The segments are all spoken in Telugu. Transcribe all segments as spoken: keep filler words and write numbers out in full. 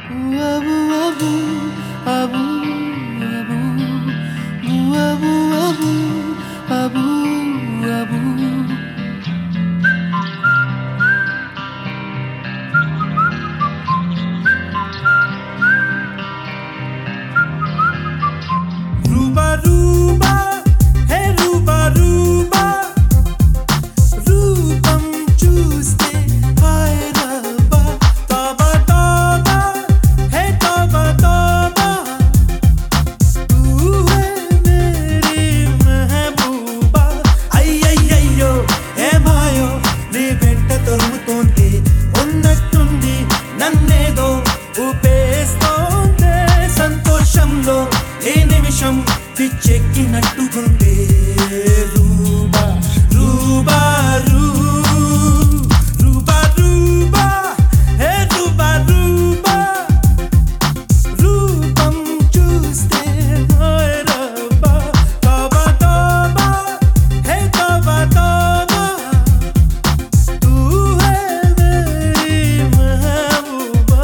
పిచ్చెక్కినట్టుకుంటే రూబా రూబా రూ రూబా రూబా హే రూబా రూబా రూపం చూస్తే హాయ్ రబ్బా తోబా తోబా హే తోబా తోబా తూ హై మేరీ మెహబూబా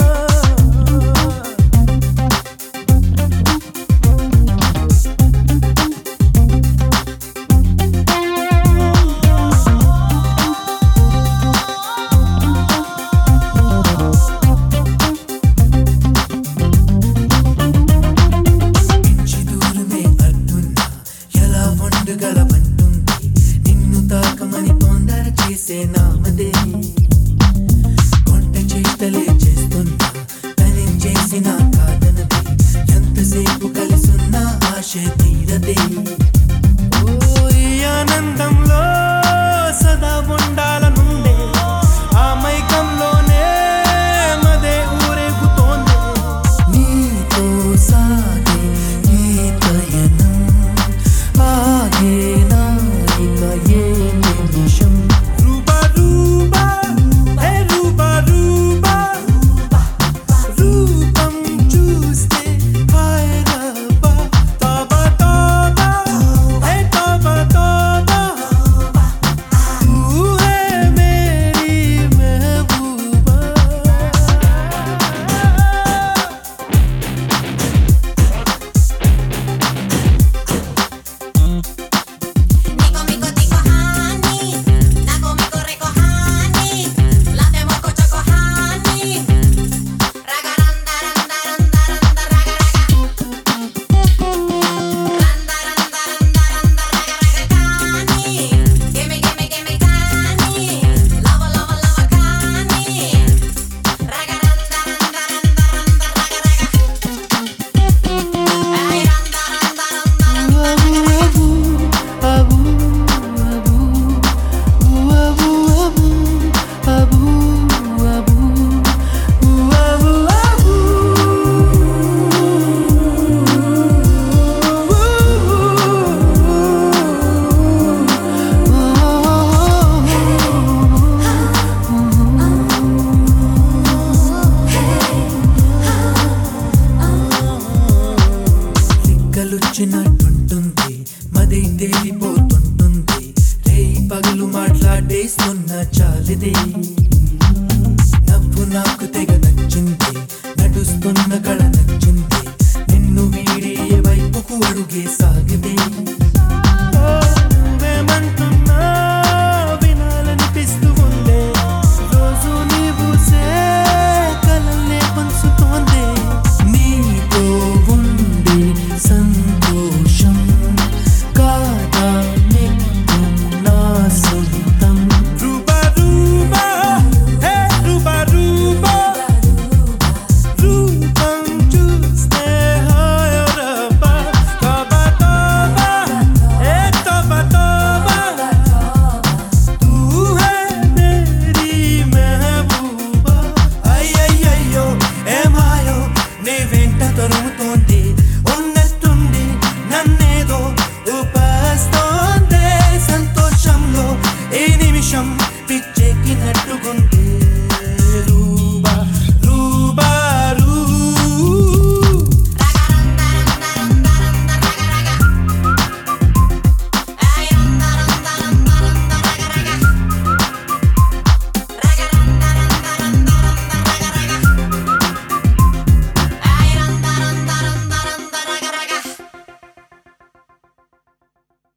గలమంటుంది నిన్ను తాకమని తొందర చేసే నామదే కొంట చేష్టలే చేస్తున్నా తనేం చేసినా కాదనది ఎంతసేపు కలిసున్నా ఆశ తీరదే ఓ ఈ ఆనందంలో సదా ఉండాలనుండే ఆ మైకంలోనే మదే ఊరేగుతోంది నీతో సాగే ఈ పయనం ఆగేనా ఇక ఏ నిమిషం రూబా రూబా హే రూబా రూబా రూపం చూస్తే హాయ్ రబ్బా తోబా తోబా హే తోబా తోబా తూ హై మేరీ మెహబూబా లుచ్చినట్టుంటుంది మదే తేలిపోతుంటుంది రేయి పగలు మాట్లాడేస్తున్న చాలిదే నవ్వు నాకు తెగ నచ్చింది నడుస్తున్న కళ